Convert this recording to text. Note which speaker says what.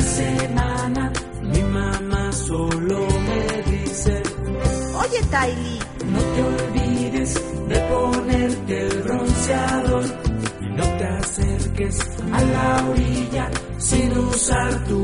Speaker 1: semana mi mamá solo me dice:
Speaker 2: Oye, Tylee,
Speaker 1: no te olvides de ponerte el bronceador y no te acerques a la orilla sin usar tu